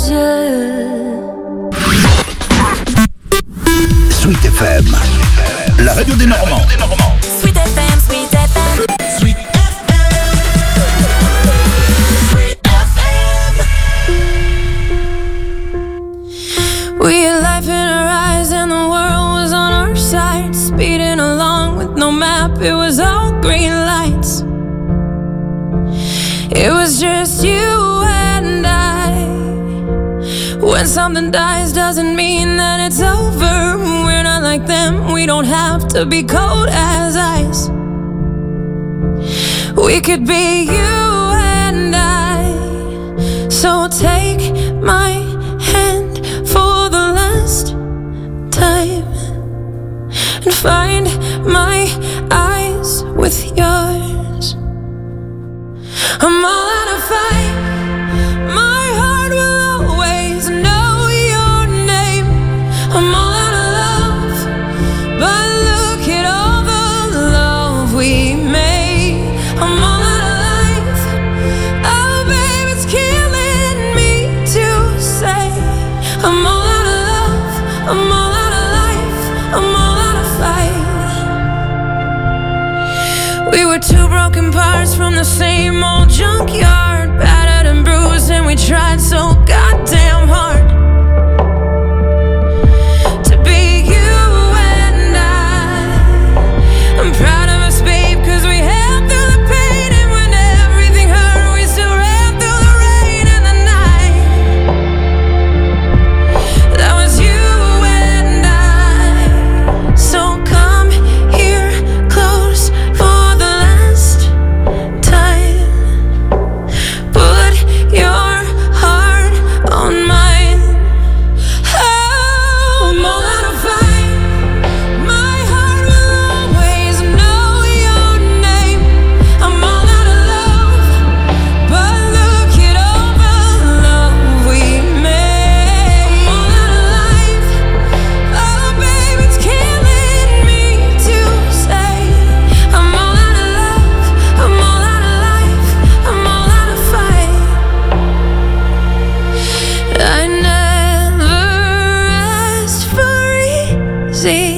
yeux. Sweet FM, la radio des Normands. Sweet FM, Sweet FM. Sweet FM. We had life in our eyes and the world was on our side. Speeding along with no map, it was all green lights. It was just you and I. When something dies doesn't mean that it's over. We're not like them, we don't have to be cold as ice. We could be you and I. So take my hand for the last time and find my eyes with yours. I'm all out of fight. My heart will always know your name. I'm all out of love, but look at all the love we made. I'm all out of life. Oh, babe, it's killing me to say. I'm all out of love. I'm all out of life. I'm all out of fight. We were two broken parts from the same old junkyard, battered and bruised, and we tried so goddamn hard to be you and I. I'm proud of us, babe, cause we held through the pain, and when everything hurt, we still ran through the rain and the night. That was you and I. So come here close for the last time. Put your heart on mine. Oh, I'm all out of fight. My heart will always know your name. I'm all out of love, but look at all the love we made. I'm all out of life. Oh, babe, it's killing me to say. I'm all out of love. I'm all out of life. I'm all out of fight. I never asked for easy,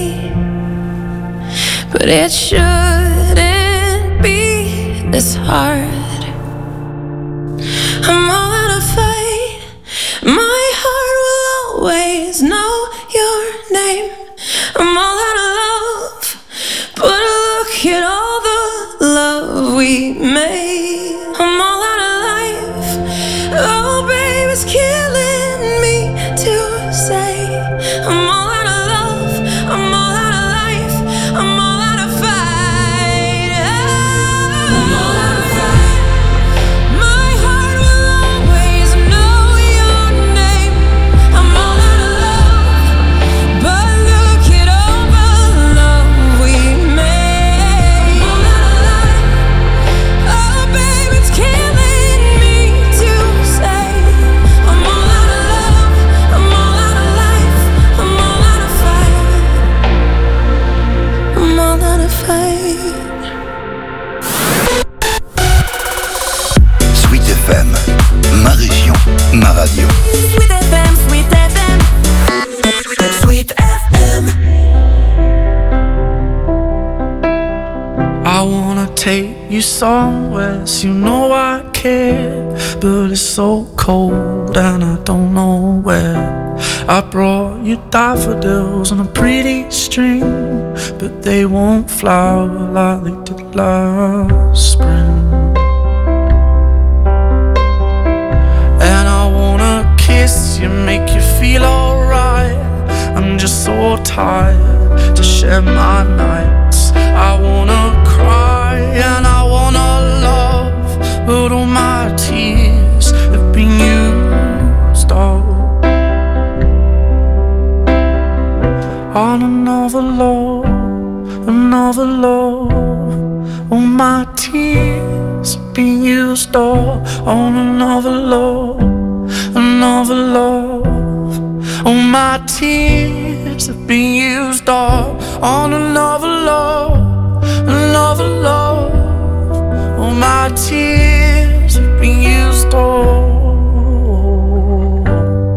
but it shouldn't be this hard. I'm all out of fight. My heart will always know your name. I'm all out of love, but look at all the love we made. I'm all out of life. Oh, babe, it's killing me to say. I'm all out of love. I'm all out of life. I'm all out of fight. I'm all out of fight. My heart will always know your name. I'm all out of love, but look at all the love we made. I'm all out of life. Oh, babe, it's killing me to say. I'm all out of love. I'm all out of life. I'm all out of fight. I'm all out of fight. Sweet FM, ma région, ma radio. Sweet FM, Sweet FM. Sweet FM. I wanna take you somewhere, so you know I care, but it's so cold and I don't know where. I brought you daffodils on a pretty string, but they won't flower like they did last spring. And I wanna kiss you, make you feel alright. I'm just so tired to share my nights. I wanna cry and I wanna love, but all my tears have been used up on another love, another love. All my tears have been used up on another love, another love. All my tears have been used up on another love, another love. All my tears have been used up.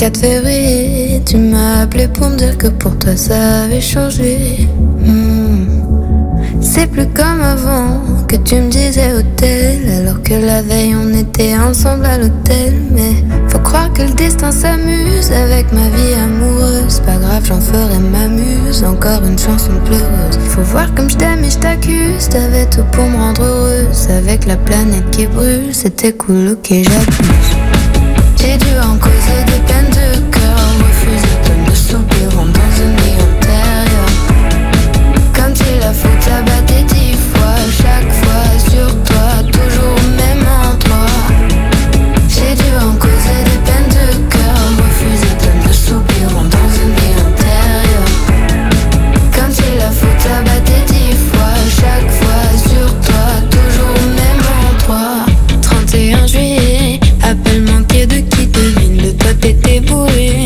24 février, tu m'as appelé pour me dire que pour toi ça avait changé. C'est plus comme avant que tu me disais hôtel, alors que la veille on était ensemble à l'hôtel. Mais faut croire que le destin s'amuse avec ma vie amoureuse. Pas grave, j'en ferai ma muse, encore une chanson pleureuse. Faut voir comme je t'aime et je t'accuse, t'avais tout pour me rendre heureuse. Avec la planète qui brûle, c'était cool, ok j'abuse. J'ai dû en causer des peines de cœur, refuser tonnes de soupirants dans une vie antérieure. Comme si la faute abattait 10 fois, chaque fois sur toi, toujours au même endroit. J'ai dû en causer des peines de cœur, refuser tonnes de soupirants dans une vie antérieure. Comme si la faute abattait 10 fois, chaque fois sur toi, toujours au même endroit. 31 juillet, appel manqué de qui devine, le pote était bourré.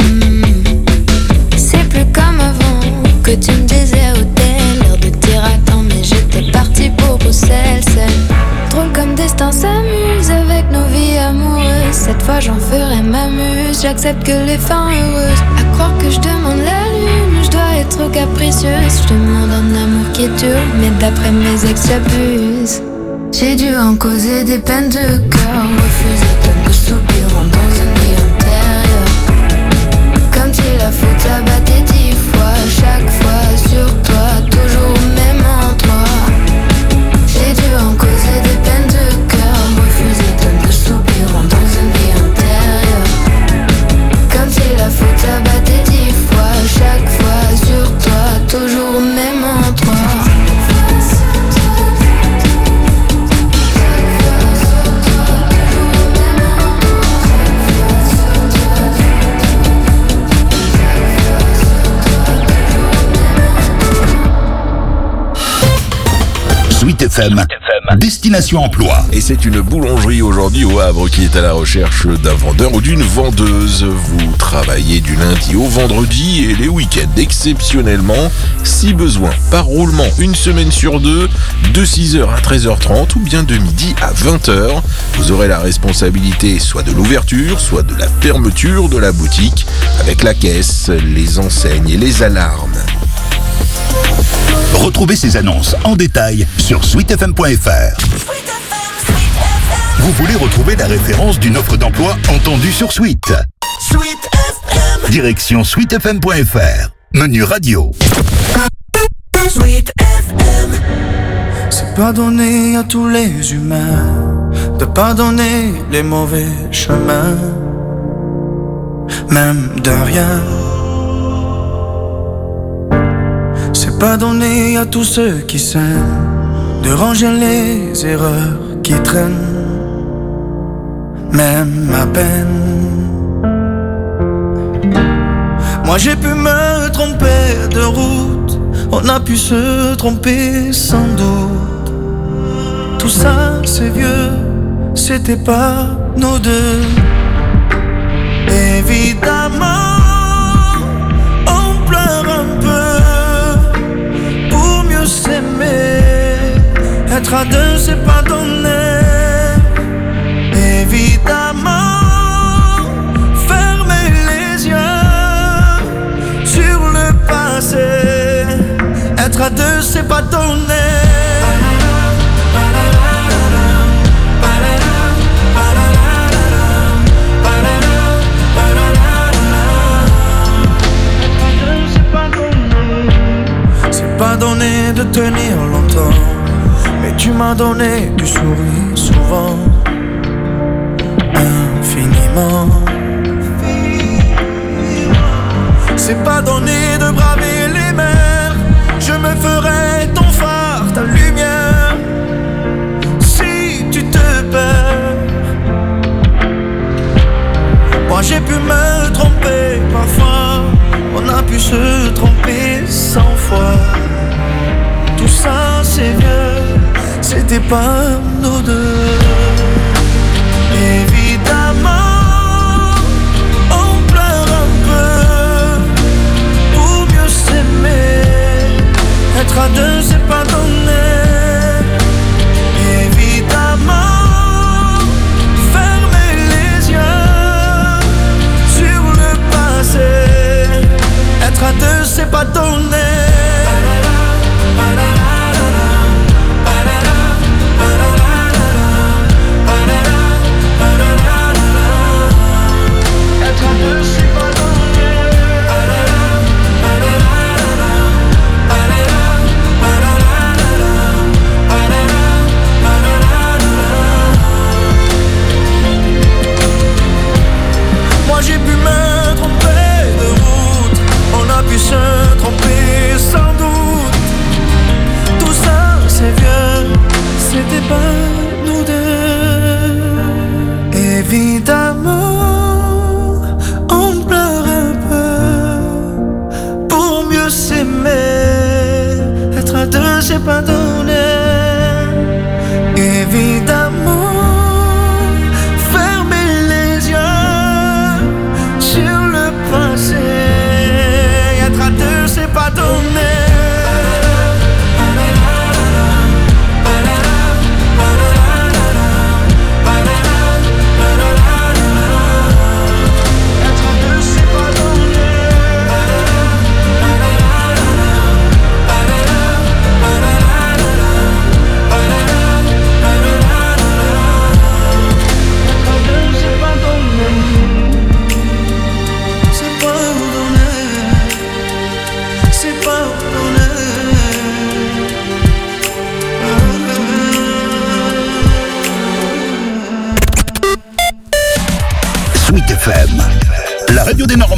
C'est plus comme avant que tu me disais hôtel, l'heure de dire attends mais j'étais partie pour Bruxelles. C'est drôle comme destin s'amuse avec nos vies amoureuses. Cette fois j'en ferai ma muse, j'accepte que les fins heureuses. À croire que je demande la lune, je dois être capricieuse. Je demande un amour qui est dur, mais d'après mes ex j'abuse. J'ai dû en causer des peines de cœur, refuser tonnes de soupirants dans une vie antérieure. Comme si la faute abattait 10 fois, chaque fois sur toi, toujours au même endroit. J'ai dû en causer des peines de cœur, refuser tonnes de soupirants dans une vie antérieure. Comme si la faute abattait 10 fois, chaque fois sur toi, toujours au même endroit. Sweet FM, Destination Emploi. Et c'est une boulangerie aujourd'hui au Havre qui est à la recherche d'un vendeur ou d'une vendeuse. Vous travaillez du lundi au vendredi et les week-ends exceptionnellement, si besoin, par roulement, une semaine sur deux, de 6h à 13h30 ou bien de midi à 20h. Vous aurez la responsabilité soit de l'ouverture, soit de la fermeture de la boutique, avec la caisse, les enseignes et les alarmes. Retrouvez ces annonces en détail sur sweetfm.fr. Vous voulez retrouver la référence d'une offre d'emploi entendue sur Sweet. Direction sweetfm.fr. Menu radio. Sweet FM. C'est pas donné à tous les humains de pardonner les mauvais chemins, même de rien. C'est pas donné à tous ceux qui s'aiment de ranger les erreurs qui traînent, même à peine. Moi j'ai pu me tromper de route, on a pu se tromper sans doute. Tout ça c'est vieux, c'était pas nous deux. Évidemment on pleure un peu pour mieux s'aimer. Être à deux c'est pas donné. Évidemment fermer les yeux sur le passé. Être à deux c'est pas donné. C'est pas donné de tenir longtemps, mais tu m'as donné du sourire souvent, infiniment. C'est pas donné de braver les mers, je me ferai ton phare, ta lumière, si tu te perds. Moi j'ai pu me tromper parfois, on a pu se tromper 100 fois. Tout ça c'est vieux, c'était pas nous deux. Évidemment on pleure un peu pour mieux s'aimer. Être à deux c'est pas donné. Évidemment fermer les yeux sur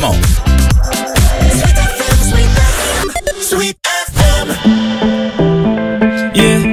moment. Sweet FM. Yeah.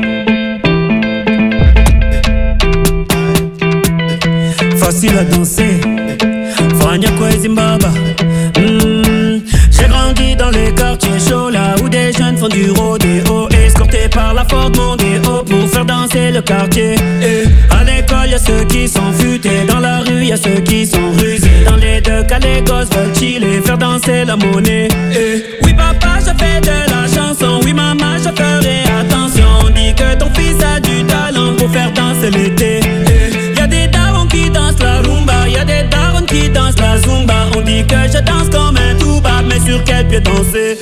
Facile à danser. Fania Zimbabwe. J'ai grandi dans les quartiers chauds, là où des jeunes font du rodéo, escortés par la Ford Mondeo pour faire danser le quartier. À l'école y'a ceux qui sont futés, dans la rue y'a ceux qui sont rusés. Dans les deux cas les gosses veulent chiller, faire danser la monnaie. Oui papa je fais de la chanson, oui maman je ferai attention. On dit que ton fils a du talent pour faire danser l'été. Y'a des darons qui dansent la rumba, y'a des darons qui dansent la zumba. On dit que je danse comme un tuba, mais sur quel pied danser?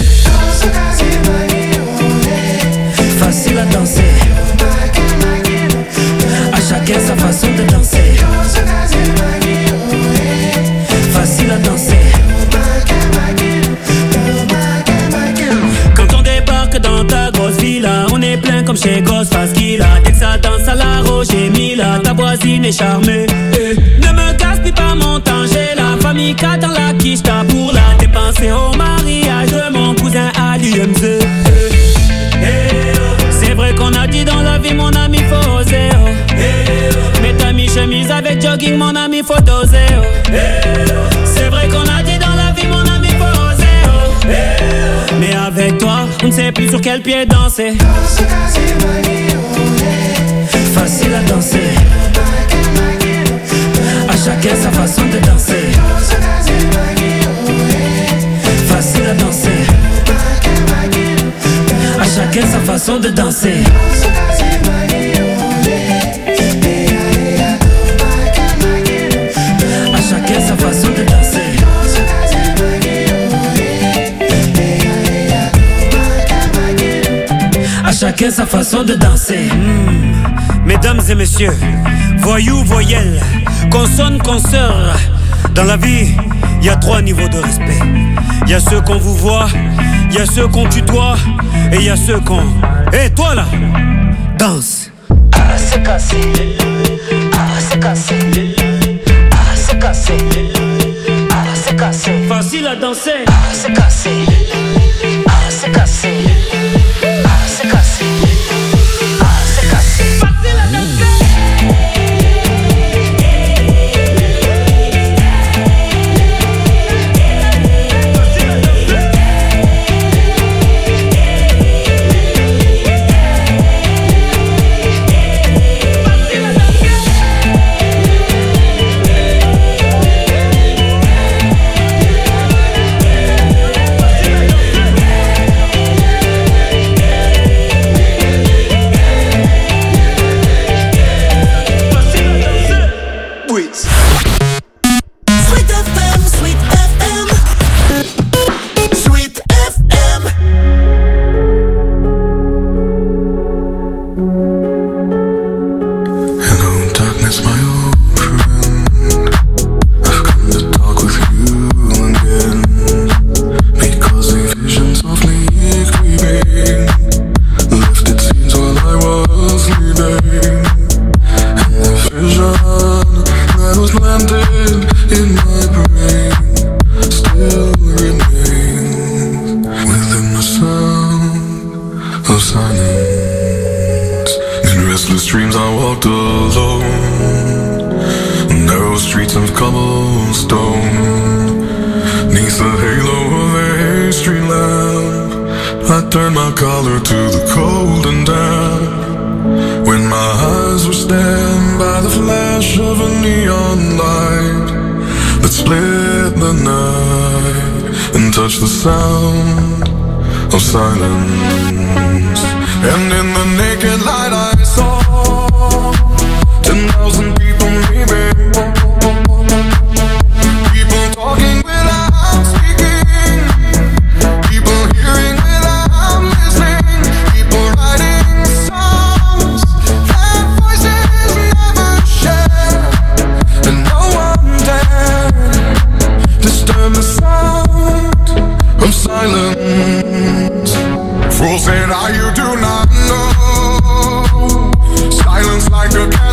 Facile à danser, à chacun sa façon de danser. Facile à danser. Quand on débarque dans ta grosse villa, on est plein comme chez Ghostface Killah. Dès que ça danse à la Roger Mila, ta voisine est charmée. Ne me gaspille pas mon temps, j'ai la famille K dans la quiche, t'as pour la dépenser au mariage de mon cousin à l'UMZ. C'est vrai qu'on a dit dans la vie mon ami faut oser. Mets ta mi-chemise avec jogging mon ami faut doser. C'est vrai qu'on a dit dans la vie mon ami faut oser. Mais avec toi on ne sait plus sur quel pied danser. Facile à danser, à chacun sa façon de danser. Facile à danser, à chacun sa façon de danser. À chacun sa façon de danser. À chacun sa façon de danser. Mesdames et messieurs, voyous, voyelles, consonnes, consoeurs. Dans la vie, il y a 3 niveaux de respect. Il y a ceux qu'on vous voit, il y a ceux qu'on tutoie, et il y a ceux qu'on... Hé, toi là, danse. Ah, c'est cassé. Ah, c'est cassé. Ah, c'est cassé. Ah, c'est cassé. Facile à danser. Ah, c'est cassé. Ah, c'est cassé. Ah, c'est cassé. Ah, c'est cassé. Facile à danser.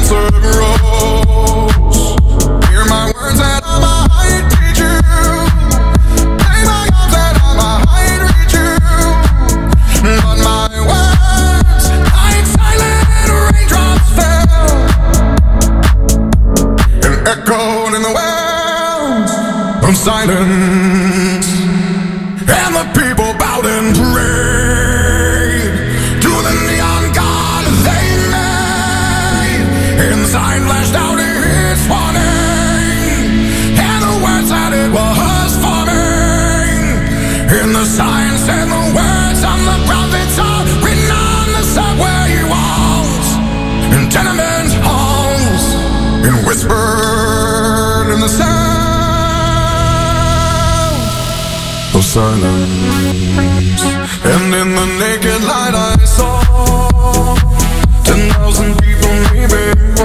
Hear my words and I might teach you. And the signs and the words of the prophets are written on the subway walls, in tenement halls, and whispered in the sound of silence. And in the naked light I saw 10,000 people maybe,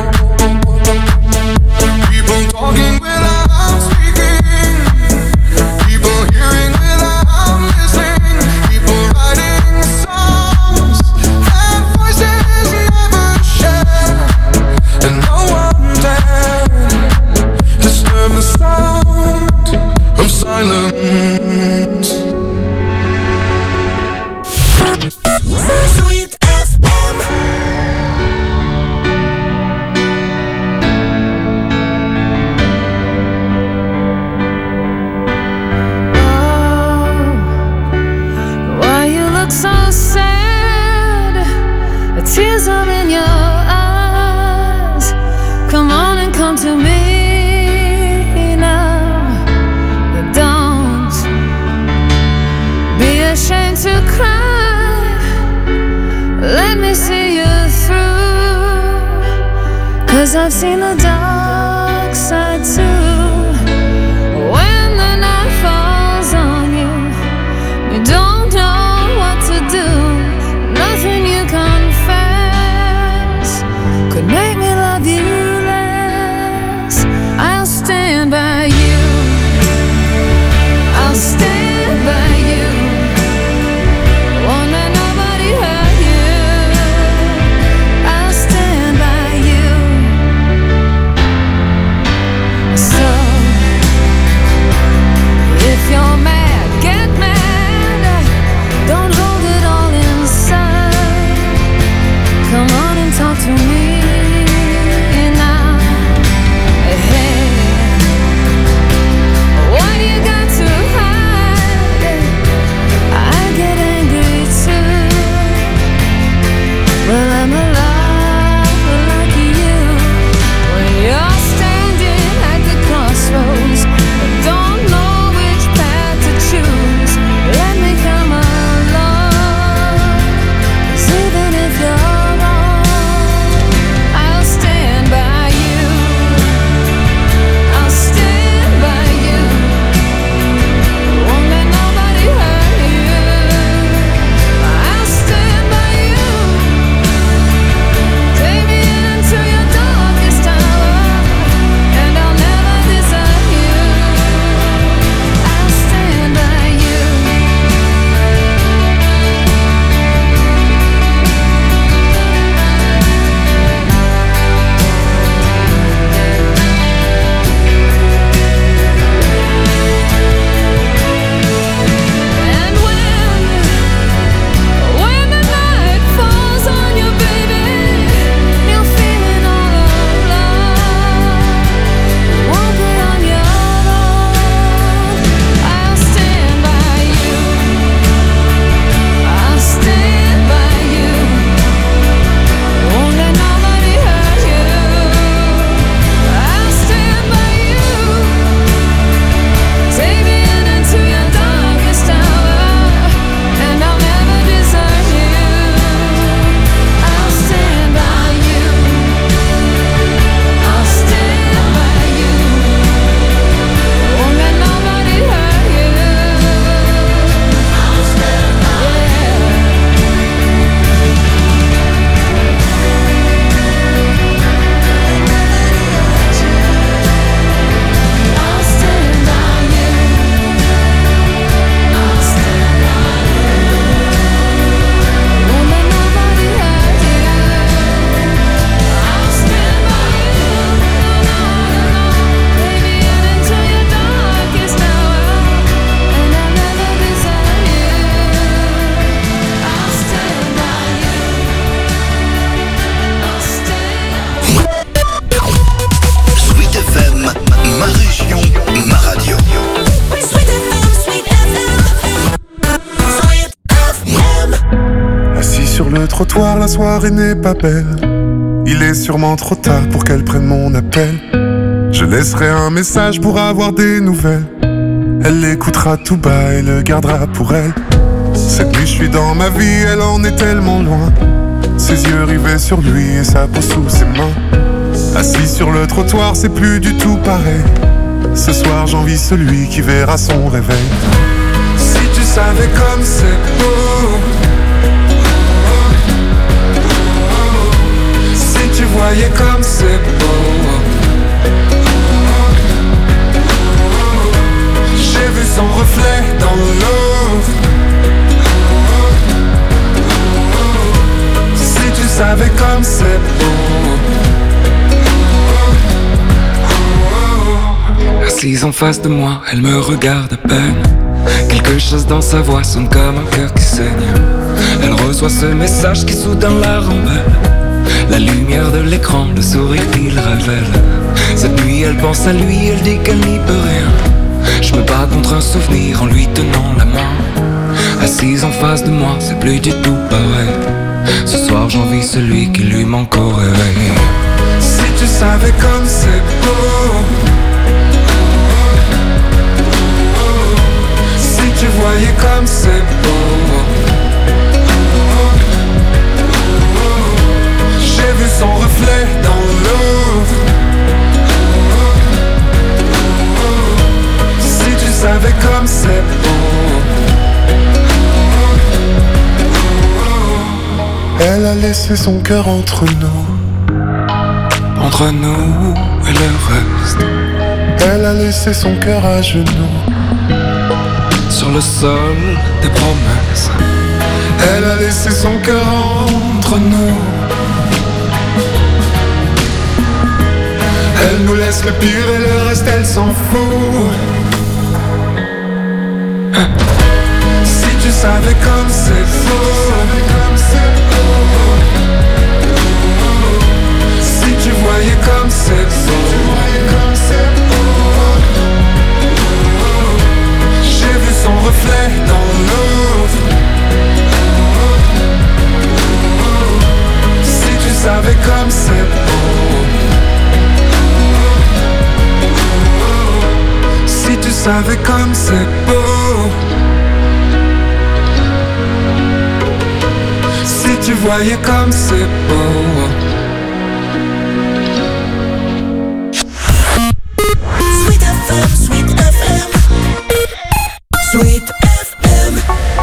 people talking without speaking, people hearing without listening, people writing songs and voices never shared, and no one dared disturb the sound of silence. Sweet FM. Why you look so sad? The tears are in your eyes. Come on and come to me now. Don't be ashamed to cry. Let me see you through, 'cause I've seen the dark side too. When the night falls on you, you don't know what to do. Nothing you confess could make me love you less. I'll stand by you. I'll stand by you. Won't let nobody hurt you. I'll stand by you. So if you're mad, get mad. Don't hold it all inside. Come on and talk to me now. Hey, what do you got to hide? I get angry too. Well, I'm alive like you. When you're standing at the crossroads, I don't know which path to choose. Let me come along, 'cause even if you're wrong, I'll stand by you. I'll stand by you. Won't let nobody hurt you. I'll stand by you. Take me into your darkest hour, and I'll never desert you. I'll stand by you. And when the night falls on you, baby, you're feeling all alone. Won't be on your own. I'll stand by you. I'll stand by you. Won't let nobody hurt you. I'll stand by you. Take me into your darkest hour, and I'll never desert you. I'll stand by you. I'll stand by you. Won't let nobody hurt you. I'll stand by you. I'll stand by you. I'll stand by you. Won't let nobody hurt you. I'll stand by you. Take me into your darkest hour, and I'll never desert you. I'll stand by you. I'll stand. Sweet FM, ma région, ma radio. Sweet FM, Sweet FM. Sweet FM. Assis sur le trottoir, la soirée n'est pas belle. Il est sûrement trop tard pour qu'elle prenne mon appel. Je laisserai un message pour avoir des nouvelles. Elle l'écoutera tout bas et le gardera pour elle. Cette nuit je suis dans ma vie, elle en est tellement loin. Ses yeux rivés sur lui et sa peau sous ses mains. Assis sur le trottoir, c'est plus du tout pareil. Ce soir j'envie celui qui verra son réveil. Si tu savais comme c'est beau, si tu voyais comme c'est beau. J'ai vu son reflet dans l'eau. Si tu savais comme c'est beau. Assise en face de moi, elle me regarde à peine. Quelque chose dans sa voix sonne comme un cœur qui saigne. Elle reçoit ce message qui soudain la rembelle. La lumière de l'écran, le sourire qu'il révèle. Cette nuit elle pense à lui, elle dit qu'elle n'y peut rien. Je me bats contre un souvenir en lui tenant la main. Assise en face de moi, c'est plus du tout pareil. Ce soir j'envie celui qui lui manque au réveil. Si tu savais comme c'est beau. Si tu voyais comme c'est beau. J'ai vu son reflet dans l'eau. Si tu savais comme c'est beau. Elle a laissé son cœur entre nous. Entre nous et le reste. Elle a laissé son cœur à genoux. Sur le sol des promesses. Elle a laissé son cœur entre nous. Elle nous laisse le pire et le reste elle s'en fout. Si tu savais comme c'est faux. Si tu voyais comme c'est beau. J'ai vu son reflet dans l'eau. Si tu savais comme c'est beau. Si tu savais comme c'est beau. Si tu voyais comme c'est beau. Sweet FM, Sweet FM, Sweet FM.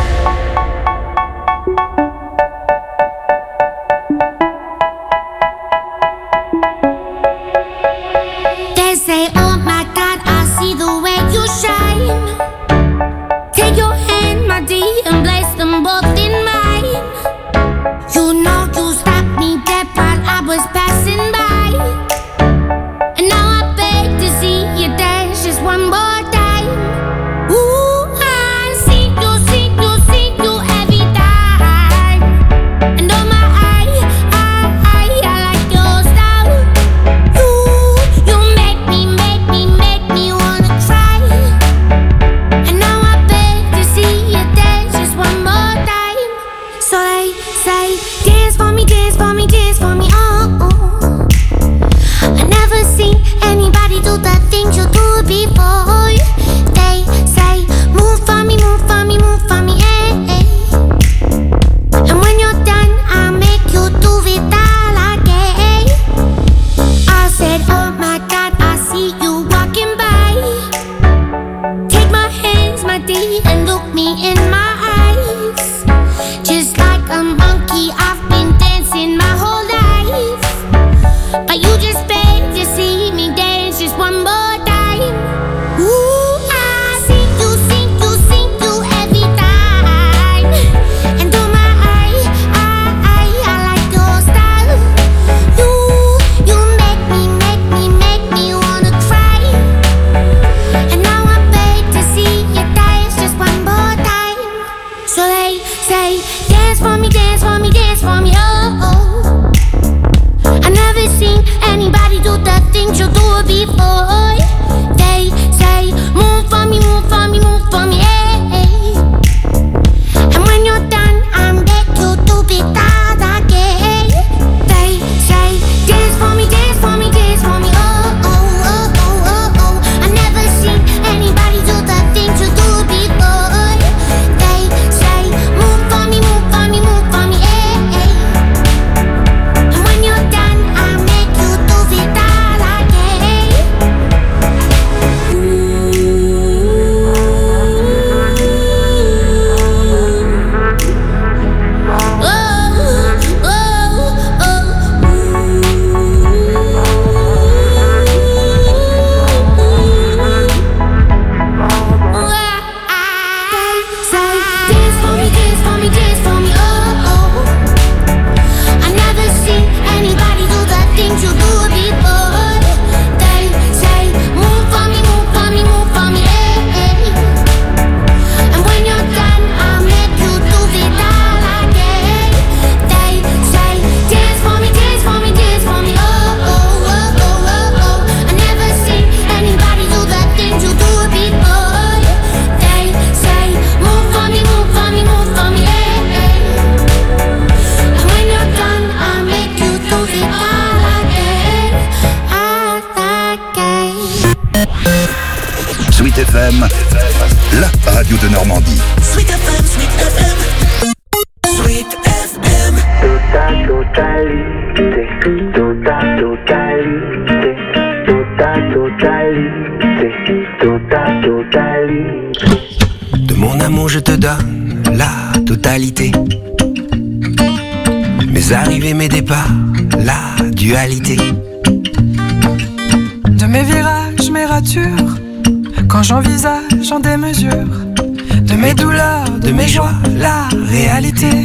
They say, oh my God, I see the way you shine. Take your hand, my dear, and place them both in mine. You know you stopped me dead while I was passing by. And now I beg to see you dance just one more time. Ooh, I see you every time. And oh my, I like your style. You make me wanna cry. And now I beg to see you dance just one more time. So they say, dance for me, dance for me, dance for me, oh, oh. I never seen anybody do the things you do before. They say, move for me, move for me, move for me, eh, eh. And when you're done, I'll make you do it all again. I said, oh my God, I see you walking by. Take my hands, my dear, and look me in my eyes. Just like a monkey, I've been dancing my whole life. But you just beg to see me dance just one more time. Ooh, I see you every time. And oh my, I like your style. You make me wanna cry. And now I beg to see you dance just one more time. So they say, dance for me, dance for me, dance for me, oh, oh. I never seen anybody FM, la radio de Normandie. Sweet FM, Sweet FM. Sweet FM. Totalité. De mon amour je te donne la totalité. Mes arrivées, mes départs, la dualité. De mes virages, mes ratures, quand j'envisage en démesure, de mes douleurs, de mes joies, la réalité.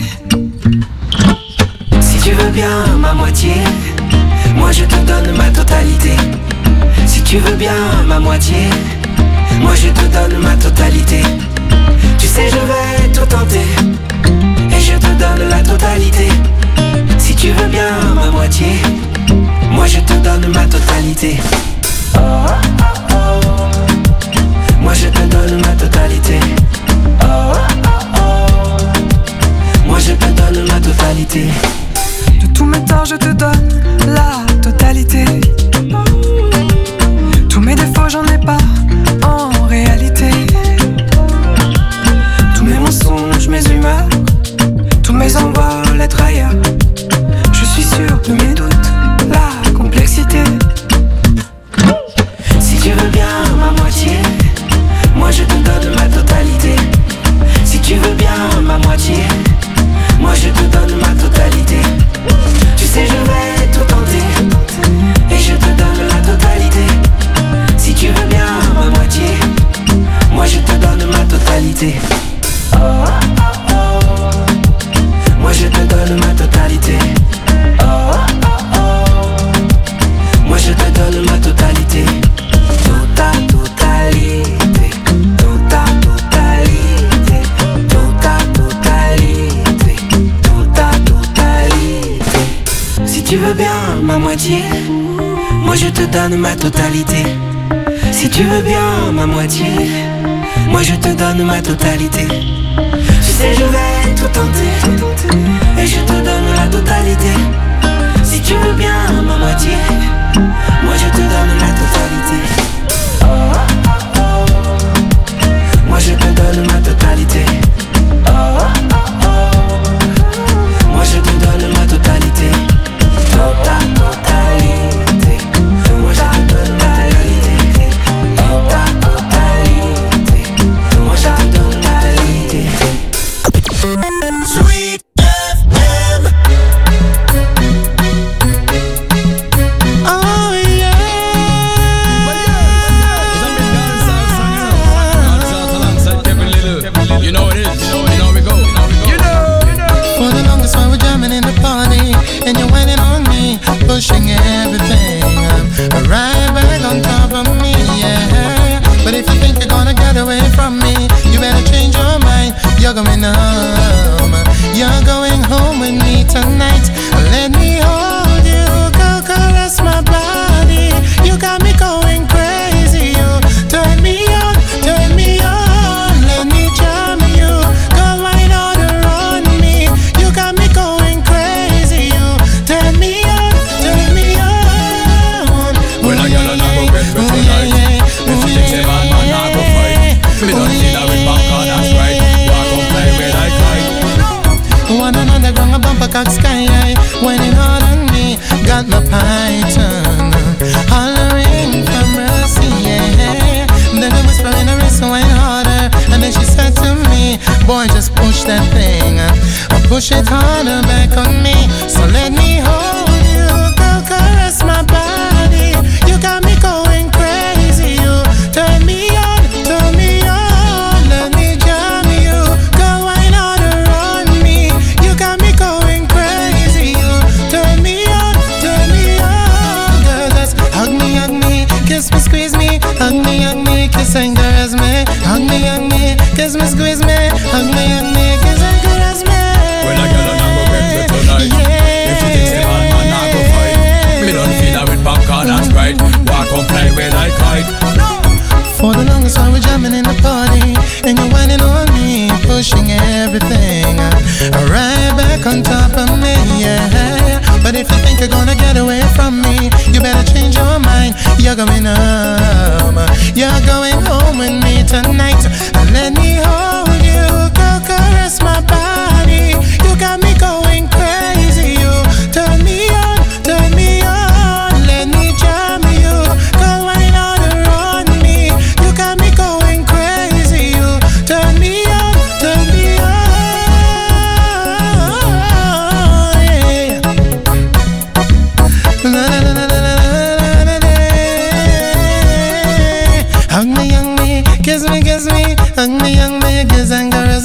Si tu veux bien ma moitié, moi je te donne ma totalité. Si tu veux bien ma moitié, moi je te donne ma totalité. Tu sais je vais tout tenter, et je te donne la totalité. Si tu veux bien ma moitié, moi je te donne ma totalité. Oh, oh, oh, oh. Moi je te donne ma totalité. Oh, oh, oh, oh. Moi je te donne ma totalité. De tous mes torts je te donne la totalité. Tous mes défauts j'en ai pas en réalité. Tous mes mensonges, mes humeurs, tous mes envols, les trahir. Je suis sûr de mes doutes, la complexité. Si tu veux bien ma moitié, moi je te donne ma totalité. Si tu veux bien ma moitié, moi je te donne ma totalité. Tu sais je vais tout tenter, et je te donne la totalité. Si tu veux bien ma moitié, moi je te donne ma totalité. Oh, oh, oh, oh. Moi je te donne ma totalité. Oh, oh, oh, oh. Moi je te donne ma totalité. Tota totalité. Tota totalité. Tota totalité. Tota totalité. Si tu veux bien ma moitié, moi je te donne ma totalité. Si tu veux bien ma moitié, moi je te donne ma totalité. Tu sais je vais tout tenter, et je te donne la totalité. Si tu veux bien ma moitié, moi je te donne la totalité. Oh, oh, oh, oh. Moi je te donne ma totalité. Oh, oh, oh, oh. Moi je te donne ma totalité. Tota totalité. Moi je te donne ma totalité. Tota totalité. Moi je te donne ma totalité. Sweet FM. Oh yeah. You know it is. You know we go. You know. For the longest while we're jamming in the party, and you're whining on me, pushing everything. I'm right back on top of me, yeah. But if you think you're gonna get away from me, you better change your mind. You're going home. You're going home with me tonight. Let me hold you, go caress my body. You got me going crazy. You turn me on, turn me on. Let me charm you, go right on around me. You got me going crazy. You turn me on, turn me on. When I get on a go get me tonight, if she thinks a man I go fight. Me don't see that with back on, that's right. Walk on play with I kite. One on the ground, a bumper cock sky high, whining hard on me, got my python hollering for mercy, yeah. Then I whisper in her wrist, wine harder, and then she said to me, boy, just push that thing, or push it harder back on me. So let me hold you, go caress my body. You got me going crazy, you turn me on, turn me on. Let me jam you, go wine hard around me. You got me going crazy, you turn me on, girl, just hug me, kiss me, squeeze me, hug me, kiss and caress me, hug me, kiss me, squeeze me, hug me, kiss and caress me. When I get on a go get me tonight, if she thinks a man I go fight. Me don't feel that with back on, that's right. Walk on play with I kite. For the longest while we're jamming in the party, and you're whining on me, pushing everything right back on top of me, yeah. But if you think you're gonna get away from me, you better change your mind. You're going home with me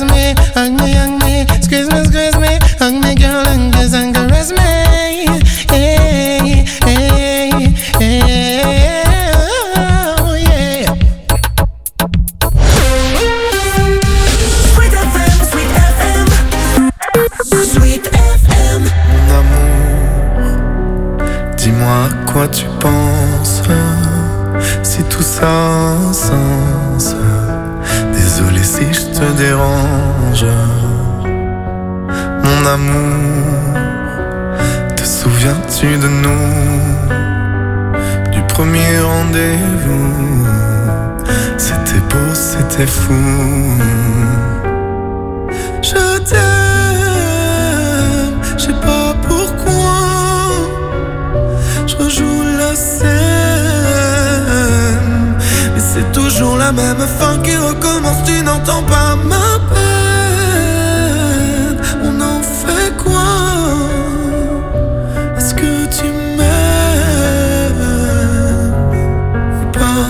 caress me, hug me, squeeze me, hug me, girl, and kiss and caress me. Hey, hey, hey, oh, yeah. Sweet FM, Sweet FM, Sweet FM. Mon amour, dis-moi à quoi tu penses, si tout ça a un sens. Désolé si je te dérange. Mon amour, te souviens-tu de nous, du premier rendez-vous? C'était beau, c'était fou. Je t'aime, je sais pas pourquoi. Je rejoue la scène, mais c'est toujours la même fin qui recommence. Tu n'entends pas ma peine. On en fait quoi? Est-ce que tu m'aimes ou pas?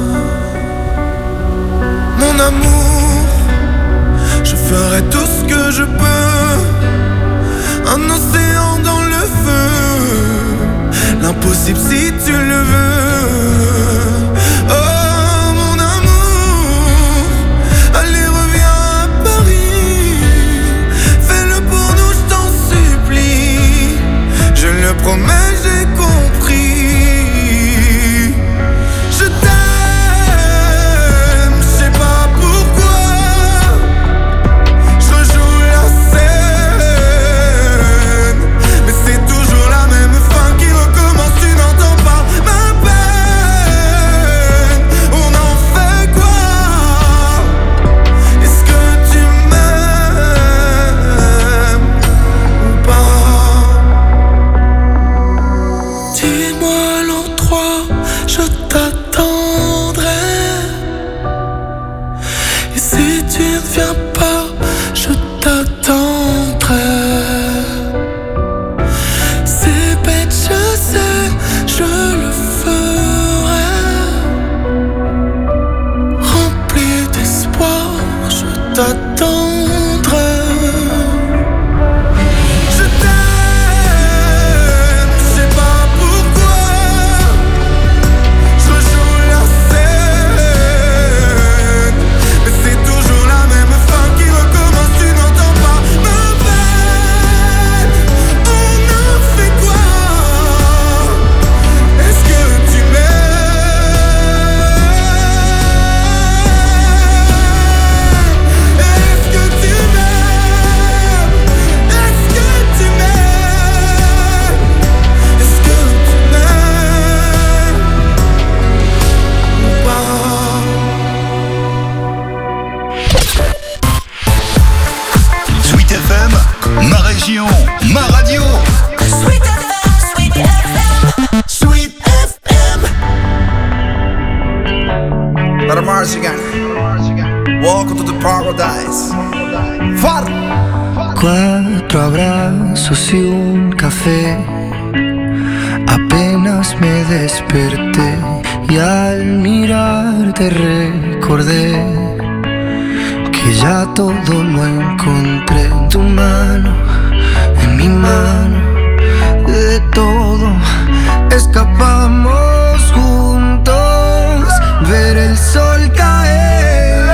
Mon amour, je ferai tout ce que je peux. Un océan dans le feu, l'impossible si tu le veux. Oh mon amour, allez reviens à Paris. Fais-le pour nous, je t'en supplie. Je le promets, j'ai compris. Je t'aime, je sais pas pourquoi. Je rejoue la scène, mais c'est toujours la même fin qui recommence. Tu n'entends pas ma peine. On en fait quoi? Est-ce que tu m'aimes ou pas? Dis-moi l'endroit, je t'attendrai. Et si tu ne viens pas, je t'attendrai. C'est bête, je sais, je le ferai. Rempli d'espoir, je t'attendrai. Je t'aime, je sais pas pourquoi. Je rejoue la scène, mais c'est toujours la même fin qui recommence. Tu n'entends pas ma peine. On en fait quoi? Est-ce que tu m'aimes? Est-ce que tu m'aimes? Est-ce que tu m'aimes? Est-ce que tu m'aimes ou pas? Sweet FM, ma région, ma radio. Sweet FM, Sweet FM, Sweet FM. Para Marzigan, welcome to the paradise. Far. 4 abrazos y un café. Apenas me desperté y al mirarte recordé que ya todo lo encontré en tu mano, en mi mano. De todo escapamos juntos, ver el sol caer.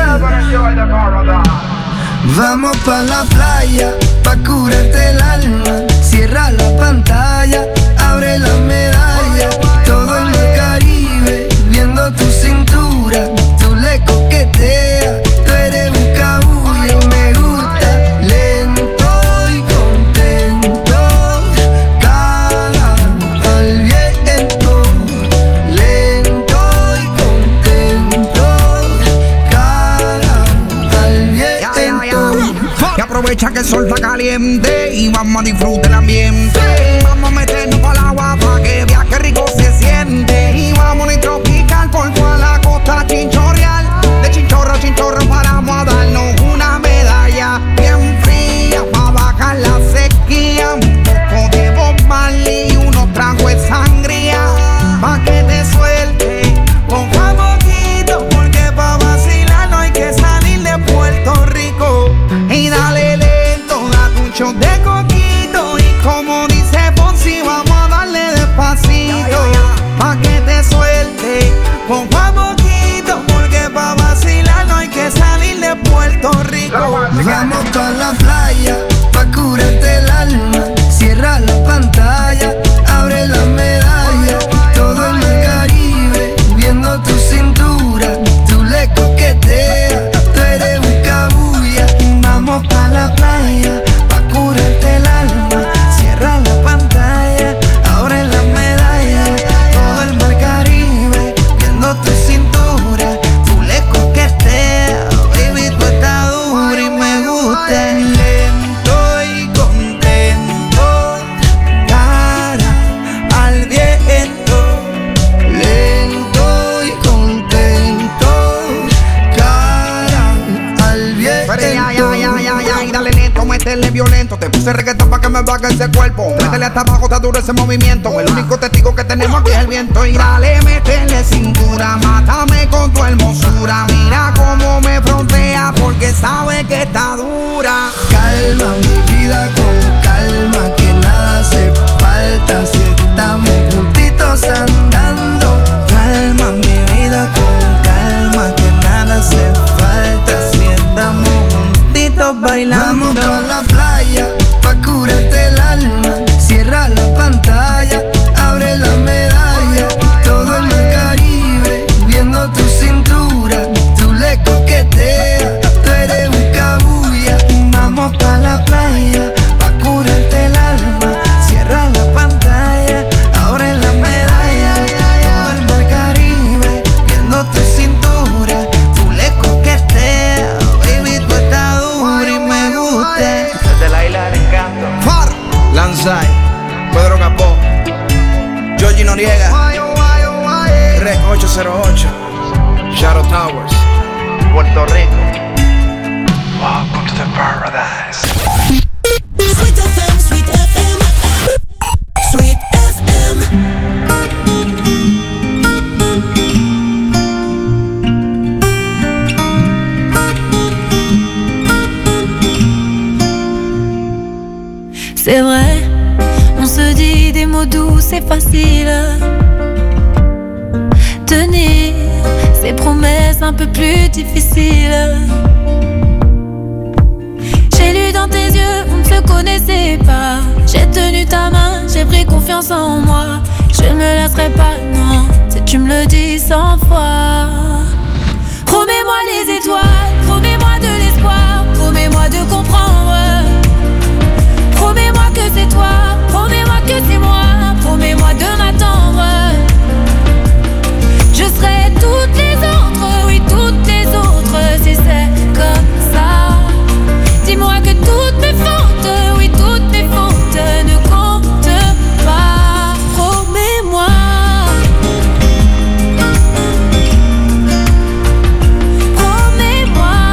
Vamos pa' la playa, pa' curarte el alma. Cierra la pantalla, abre la medalla. Todo en el Caribe, viendo tu cintura. Tú le coqueteas, tú eres un cabullo. Me gusta lento y contento. Cara al viento, lento y contento. Cara al viento. Y aprovecha que el sol está caliente y vamos a disfrutar el ambiente. Vamos a meternos para el agua para que veas qué rico se siente. Y vamos a tropical por toda la costa chinchorreal. De chinchorro a chinchorro paramos a darnos una medalla bien fría para bajar la sequía. Un poco de Bob Marley y unos tragos de sangría pa' que te suelte poco a poquito, porque pa' vacilar no hay que salir de Puerto Rico. Vamos pa' la playa, pa' curarte el alma. Cierra la pantalla, abre la medalla. Todo en el Caribe, viendo tu cintura. Tú le coqueteas, tú eres un cabuya. Vamos pa' la playa, pa' curarte el alma. Cierra la pantalla, abre la medalla. Todo el mar Caribe, viendo tu cintura. Tú le coqueteas, baby, tú estás dura y me gusta. Lento y contento, cara al viento. Lento y contento, cara al viento. Ay, dale lento, métele violento. Te puse reggaetón pa' que me baje ese cuerpo. Métele hasta abajo, está duro ese movimiento. El único testigo que tenemos aquí es el viento. Y dale, métele cintura, mátame con tu hermosura. Mira cómo me frontea porque sabe que está dura. Calma mi vida con calma, que nada hace falta si estamos juntitos andando. Calma mi vida con calma, que nada hace falta si estamos juntitos bailando. Vamos pa' la playa, pa' curarte el alma. Cierra la pantalla, abre la medalla. Todo en el Caribe, viendo tu cintura. Tú le coqueteas, tú eres un cabuya. Vamos pa' la playa, pa' curarte el alma. Cierra la pantalla, abre la medalla. Todo el mar Caribe, viendo tu cintura. Tú le coqueteas, baby, tú estás dura y me gusta. Desde la isla del encanto. Lanzai, Pedro Capó, Georgie Noriega, Rec 808, Shadow Towers, Puerto Rico. Welcome to the paradise. Sweet FM, Sweet FM, Sweet FM. C'est vrai, on se dit des mots doux, c'est facile. Tenir ces promesses un peu plus difficiles. J'ai lu dans tes yeux, on ne se connaissait pas. J'ai tenu ta main, j'ai pris confiance en moi. Je ne me laisserai pas, non, si tu me le dis 100 fois. Promets-moi les étoiles, promets-moi de l'espoir, promets-moi de comprendre. Promets-moi que c'est toi, promets-moi que c'est moi, promets-moi de m'attendre. Je serai toutes les autres, oui toutes les autres, si c'est comme ça. Dis-moi que toutes mes fautes, oui toutes mes fautes ne comptent pas. Promets-moi. Promets-moi.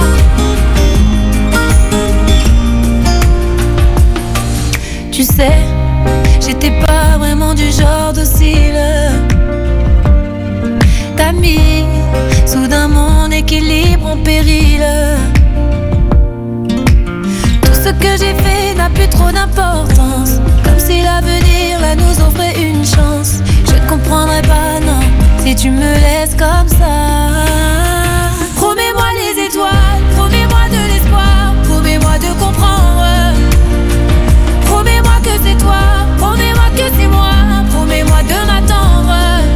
Tu sais, j'étais pas vraiment du genre docile. T'as mis soudain mon équilibre en péril. Tout ce que j'ai fait n'a plus trop d'importance. Comme si l'avenir là nous offrait une chance. Je ne comprendrai pas, non, si tu me laisses comme ça. Promets-moi les étoiles, promets-moi de l'espoir, promets-moi de comprendre. Promets-moi que c'est toi, promets-moi que c'est moi, promets-moi de m'attendre.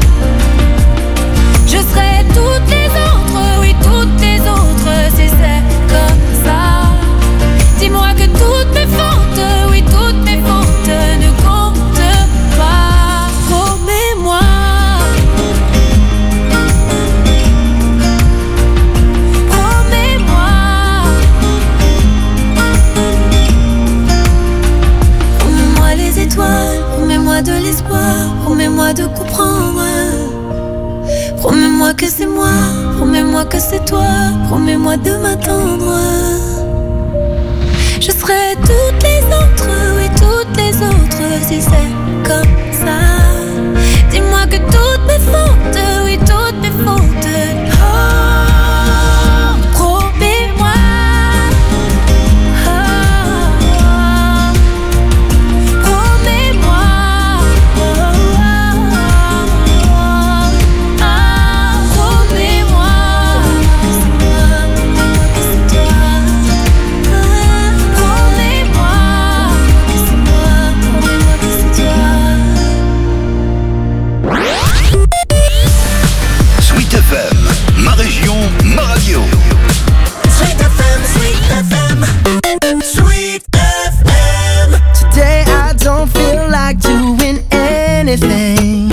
Je serai toutes les autres, oui toutes les autres, si c'est comme ça. Dis-moi que toutes mes fautes, oui toutes mes fautes ne comptent pas. Promets-moi. Promets-moi. Promets-moi les étoiles, promets-moi de l'espoir, promets-moi de comprendre. Promets-moi que c'est moi, promets-moi que c'est toi, promets-moi de m'attendre. Je serai toutes les autres, oui toutes les autres, si c'est comme ça. Dis-moi que toutes mes fautes, oui toutes mes fautes. Oh, promets-moi. Oh, promets-moi. Promets-moi. FM. Sweet FM. Today I don't feel like doing anything.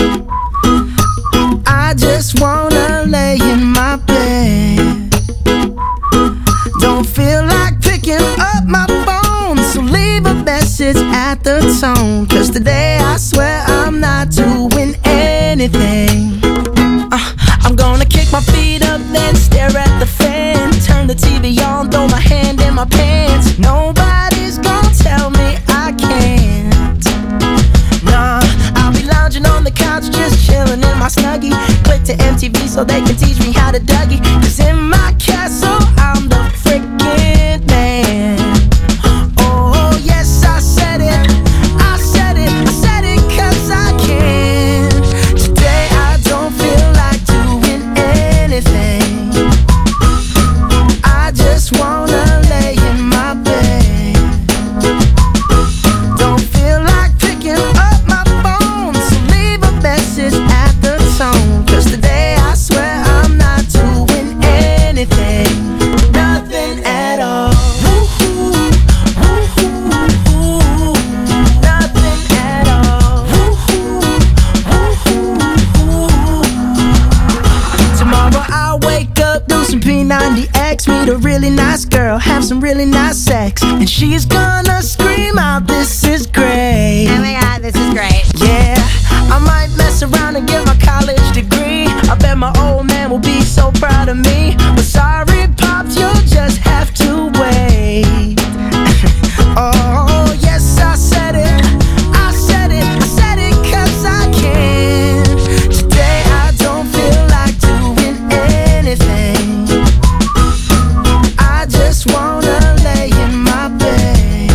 I just wanna lay in my bed. Don't feel like picking up my phone, so leave a message at the tone. Cause today I swear I'm not doing anything. I'm gonna kick my feet up, then stare at the fan. Turn the TV on, throw my hand in my pants. Nobody's gonna tell me I can't. Nah, I'll be lounging on the couch, just chilling in my Snuggie. Click to MTV so they can teach me how to Dougie. Cause in my castle, I'm the freaking man. Oh, yes, I said it. I said it. I said it cause I can. Today I don't feel like doing anything. I just wanna lay in my bed. Don't feel like picking up my phone, so leave a message at the tone. Cause today I swear I'm not doing anything. Nothing at all. Nothing at all. Tomorrow I'll wake up, do some P90X, meet a really nice girl, have some really nice sex, and she's gonna scream out, "This is great." Oh my god, this is great. Yeah, I might mess around and get my college degree. I bet my old man will be so proud of me. But sorry, Pops, you'll just have to wait. Oh, yes, I said it. I said it. I said it cause I can. Today I don't feel like doing anything. I just wanna lay in my bed.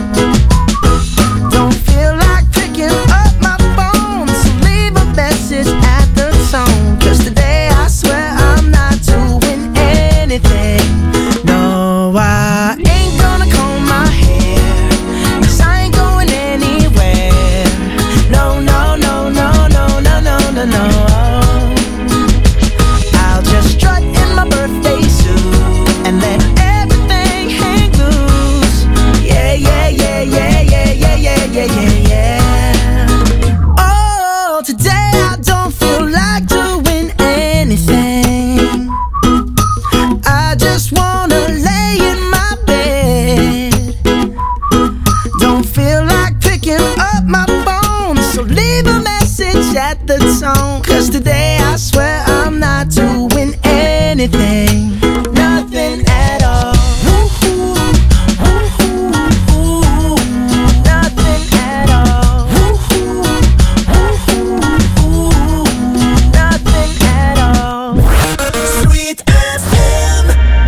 Don't feel like picking up my phone, so leave a message at the tone. Cause today I swear I'm not doing anything. No, I ain't gonna comb my hair, cause I ain't going anywhere. No, no, no, no, no, no, no, no, no. I'll just strut in my birthday suit and let everything hang loose. Yeah, yeah, yeah, yeah, yeah, yeah, yeah, yeah, yeah, yeah. Oh, today I don't feel like doing anything. I just wanna lay in my bed. Don't feel like picking up my phone, so leave a message at the tone. Cause today I swear I'm not doing anything. Nothing at all. Nothing at all. Nothing at all. Sweet FM.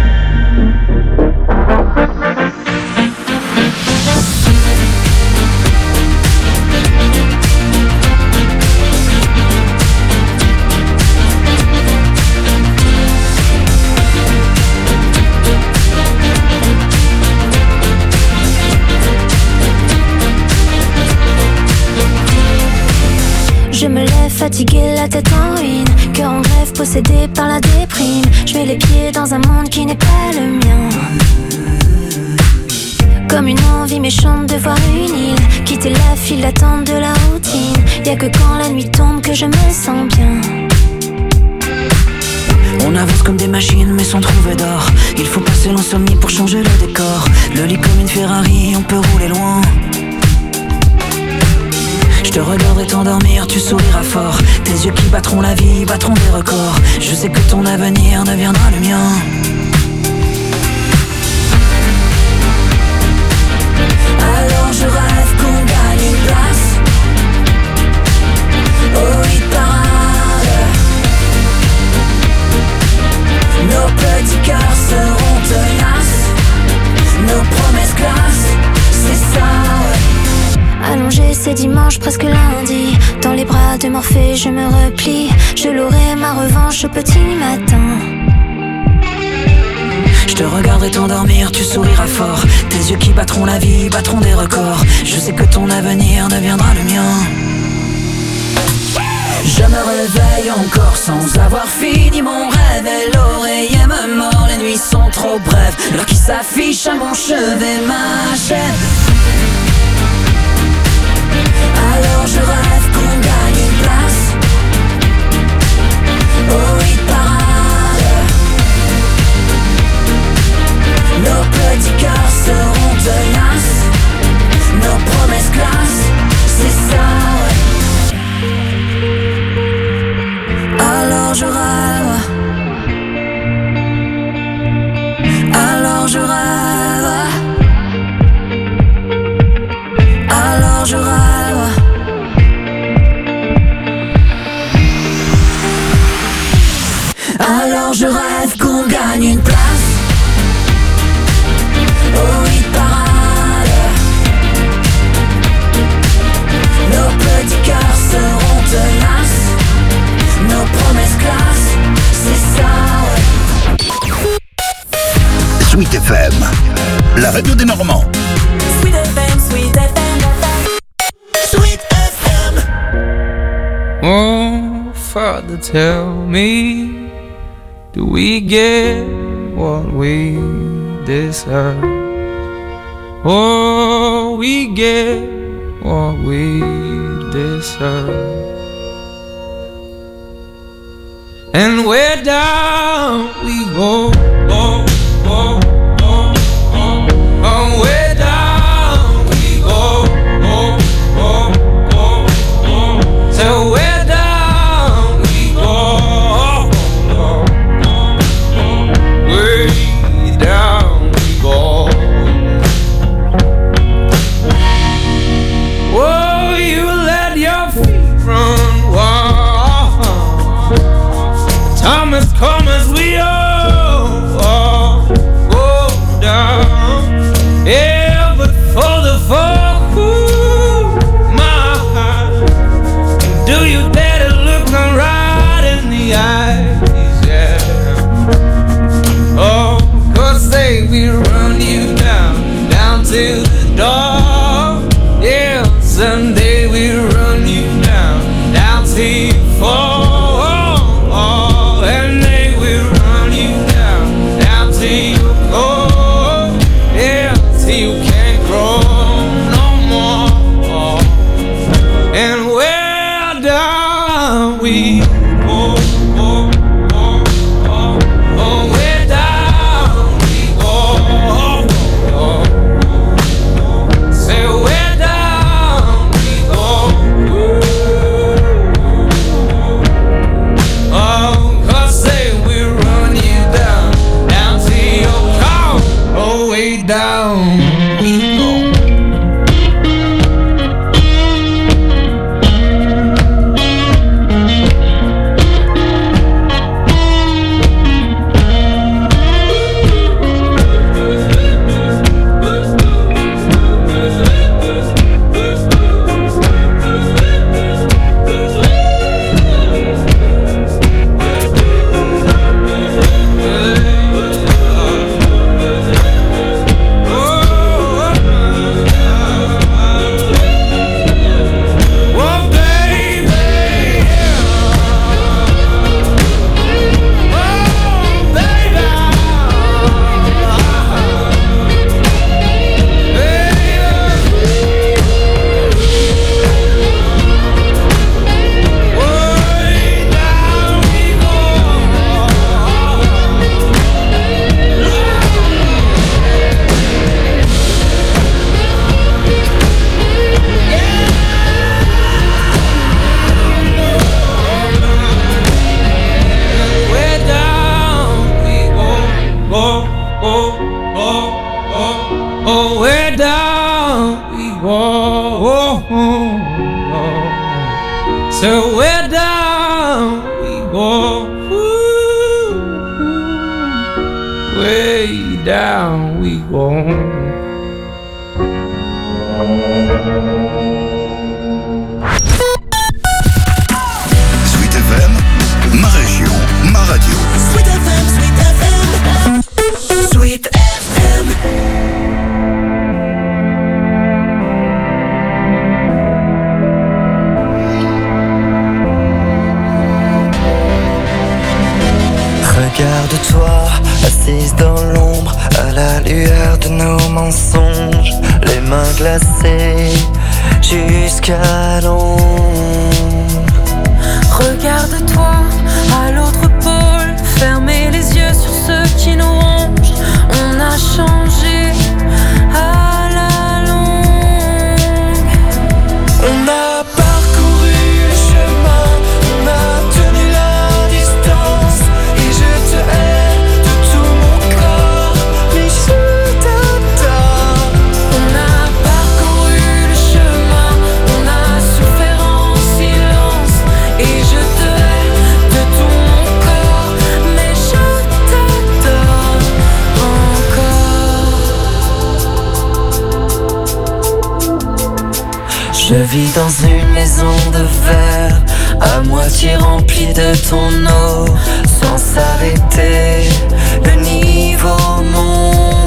Je me lève fatiguée, la tête en ruine, cœur en grève, possédé par la déprime. Je mets les pieds dans un monde qui n'est pas le mien. Comme une envie méchante de voir une île, quitter la file d'attente de la routine. Y'a que quand la nuit tombe que je me sens bien. On avance comme des machines mais sans trouver d'or. Il faut passer l'insomnie pour changer le décor. Le lit comme une Ferrari, on peut rouler loin. Je te regarderai t'endormir, tu souriras fort. Tes yeux qui battront la vie, battront des records. Je sais que ton avenir deviendra le mien. Alors je rêve qu'on gagne une place au hit parade. Nos petits cœurs seront tenaces, nos promesses classent, c'est ça. Allongé, c'est dimanche, presque lundi. Dans les bras de Morphée, je me replie. Je l'aurai ma revanche au petit matin. Je te regarderai t'endormir, tu souriras fort. Tes yeux qui battront la vie, battront des records. Je sais que ton avenir deviendra le mien. Je Je me réveille encore sans avoir fini mon rêve. Et l'oreiller me mord, les nuits sont trop brèves. L'heure qui s'affiche à mon chevet m'achève. Alors je rêve qu'on gagne une place au hit parade. Nos petits cœurs seront tenaces, nos promesses classe, c'est ça, ouais. Alors je rêve, alors je rêve, alors je rêve. Alors je rêve qu'on gagne une place au hit parade. Nos petits cœurs seront tenaces, nos promesses classe, c'est ça, ouais. Sweet FM, la radio des Normands. Sweet FM, Sweet FM, Sweet FM. Oh, Father, tell me, do we get what we deserve? Oh, we get what we deserve. And where down we go, oh, oh, oh, oh, oh, where down we go, oh, oh, oh, oh, so where down we go, oh, oh, oh, oh, way down we go. Oh, you let your feet run wild. Time has come as we all go down. Yeah, but for the folk who my heart, do you dare to look them right in the eyes? Yeah. Oh, 'cause they will run you down, down to the door. Yeah, someday we'll run you down, down till you fall. And they will run you down, down till you go. Yeah, till you can't grow no more. And where down we go, oh, oh, oh, oh, where down we go, oh, oh, oh. Say where down we go, oh, 'cause they will run you down, down to your car, oh, way down we go. So where down we go, way down we go. Sweet FM, ma région, ma radio. Sweet FM, Sweet FM, Sweet FM. Regarde nos mensonges, les mains glacées jusqu'à l'ombre. Regarde-toi à l'autre pôle, fermez les yeux sur ceux qui nous rongent. On a changé à la longue. On a parcouru le chemin, on a tenu la distance. Et je te hais de tout mon corps, mais je t'adore. On a parcouru le chemin, on a souffert en silence. Et je te hais de tout mon corps, mais je t'adore encore. Je vis dans une maison de verre, à moitié remplie de ton eau. Sans s'arrêter, le niveau monte.